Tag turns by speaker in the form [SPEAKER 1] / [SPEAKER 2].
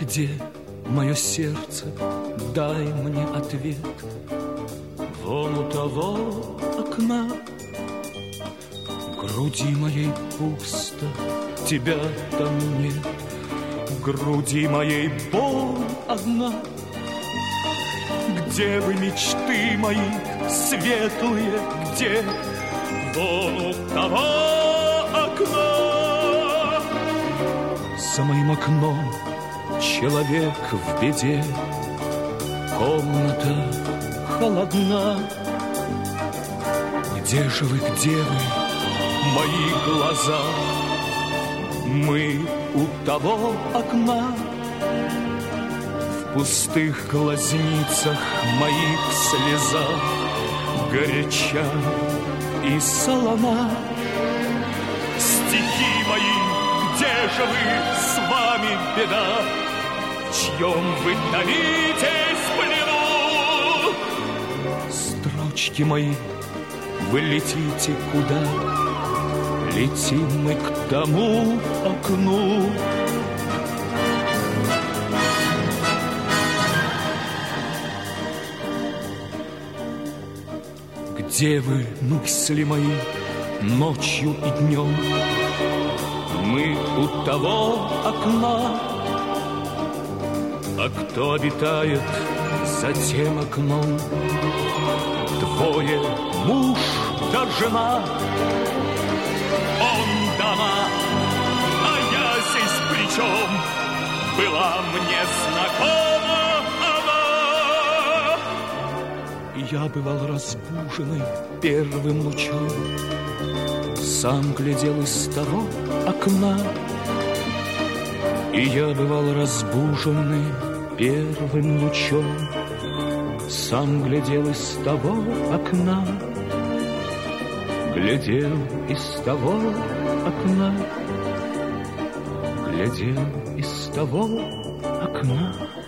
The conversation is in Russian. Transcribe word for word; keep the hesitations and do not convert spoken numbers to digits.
[SPEAKER 1] Где мое сердце? Дай мне ответ. Вон у того окна. Груди моей пусто, тебя там нет. В груди моей боль одна. Где вы, мечты мои светлые, где? Вон у того окна. За моим окном человек в беде. Комната холодна. Где же вы, где вы, мои глаза? Мы у того окна. В пустых глазницах моих слеза горяча и солона. Стихи мои, где же вы, с вами беда? В чьем вы томитесь плену? Строчки мои, вы летите куда? Летим мы к тому окну. Где вы, мысли мои, ночью и днем? Мы у того окна. А кто обитает за тем окном? Двое, муж да жена. Он дома, а я здесь при чем? Была мне знакома она. И я бывал разбуженный первым лучом. Сам глядел из того окна. И я бывал разбуженный первым лучом. Сам глядел из того окна. Глядел из того окна. Глядел из того окна.